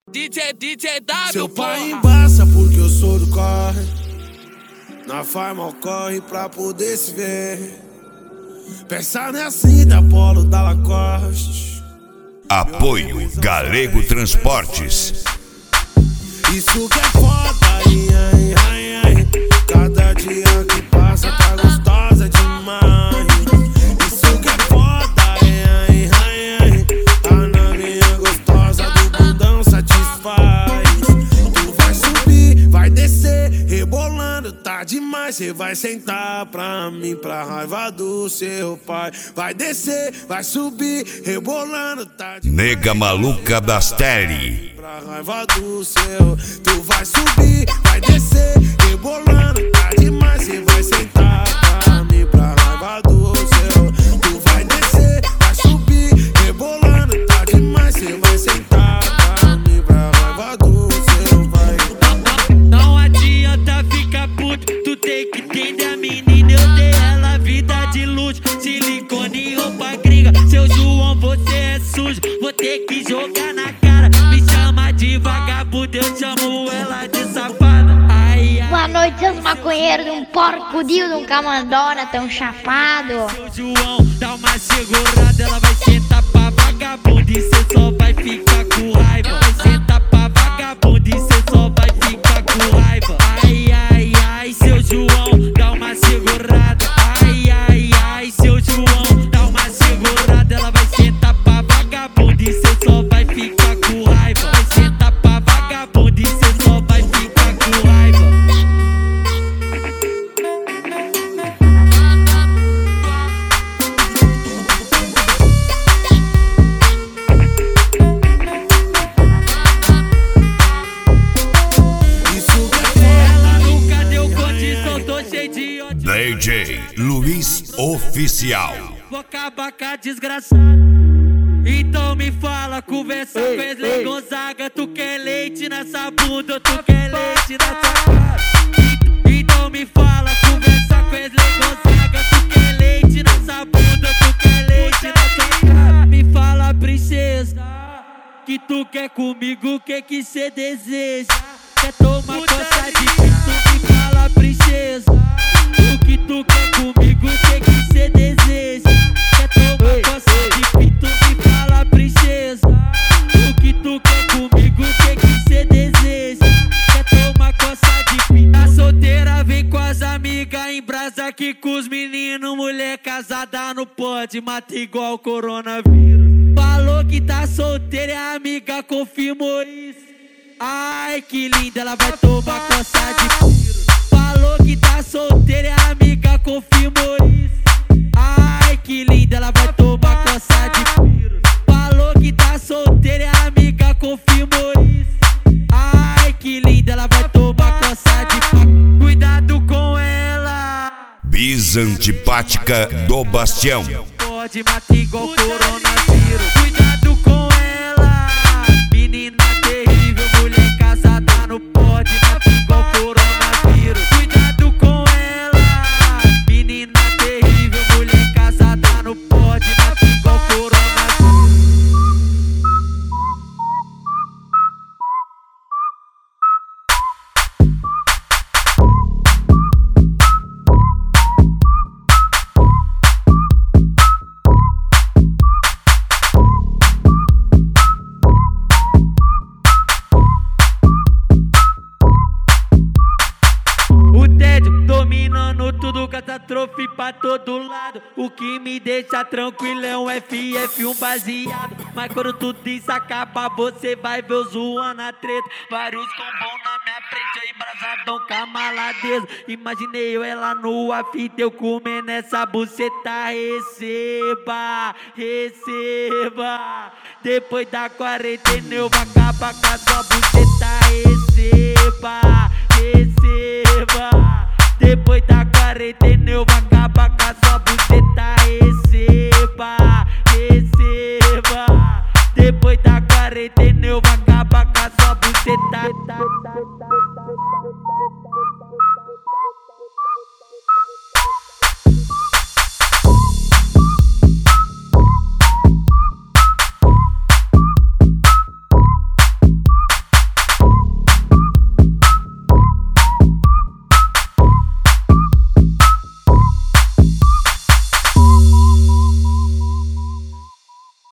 DJ W. Seu pai embaça porque eu sou do corre. Na faz mal corre pra poder se ver. Pensar assim da Polo da Lacoste. Apoio Galego Transportes. Isso que é foda, ai, ai, ai. Cada dia que passa tá gostosa demais. Isso que é foda, ai, ai, ai. A novinha gostosa do bundão satisfaz. Tu vai subir, vai descer, rebolando, tá demais. Cê vai sentar pra mim, pra raiva do seu pai. Vai descer, vai subir, rebolando, tá demais. Nega maluca das Terry. Pra raiva do seu, tu vai subir, vai descer, rebolando, tá demais. Cê vai sentar pra mim, pra raiva do seu. Tu vai descer, vai subir, rebolando, tá demais. Cê vai sentar pra mim, pra raiva do seu, vai. Não adianta ficar puto, tu tem que entender a menina. Eu dei ela vida de luxo, silicone e roupa gringa. Seu João, você é sujo, vou ter que jogar na cara. Me chama de vagabundo, eu chamo ela de safada. Ai, ai. Boa noite, seus maconheiros de um porco de um camandona tão chapado. Seu João, dá uma segurada, ela vai sentar pra vagabundo e cê só vai ficar com raiva. Vai sentar pra vagabundo e cê só vai ficar com raiva. Ai, ai, ai, seu João, dá uma segurada. Ai, ai, ai, seu João, dá uma segurada, ela vai sentar pra vagabundo e cê só vai ficar com raiva. Vai sentar pra vagabundo e cê só vai ficar com raiva. Ela nunca deu condição, tô cheio de ódio. DJ Luiz Oficial. Vou acabar com a desgraçada. Então me fala, conversa com Wesley Gonzaga. Tu quer leite nessa bunda ou tu quer leite nessa cara? Então me fala, conversa com Wesley Gonzaga. Tu quer leite nessa bunda ou tu quer leite nessa cara? Me fala, princesa, que tu quer comigo, o que cê deseja? Quer tomar coça de pinto? Me fala, princesa, o que tu quer comigo, o que cê deseja? Quer tomar coça de pinto? Me fala, princesa, o que tu quer comigo, o que cê deseja? Quer tomar coça de pinto? Tá solteira, vem com as amigas, em brasa aqui com os meninos. Mulher casada não pode, mata igual coronavírus. Falou que tá solteira, a amiga confirmou isso. Ai, que linda, ela vai tomar coça de tiro. Falou que tá solteira, a amiga confirmou isso. Ai, que linda, ela vai tomar coça de tiro. Falou que tá solteira, a amiga confirmou isso. Ai, que linda, ela vai tomar coça de tiro. Cuidado com ela. Bis antipática do Bastião. Pode matar igual coronavírus. Cuidado com ela. Menina terrível, mulher casada não pode matar igual coronavírus. Cuidado com ela. Menina terrível, mulher casada não pode matar igual coronavírus. O tédio dominando tudo, catástrofe pra todo lado. O que me deixa tranquilo é um FF, um baseado. Mas quando tudo isso acaba, você vai ver eu zoando a treta. Vários combos na minha frente, eu embrasadão com a maladeza. Imaginei eu ela nua, fita, eu comendo essa buceta. Receba, receba. Depois da quarentena eu vou acabar com a sua buceta.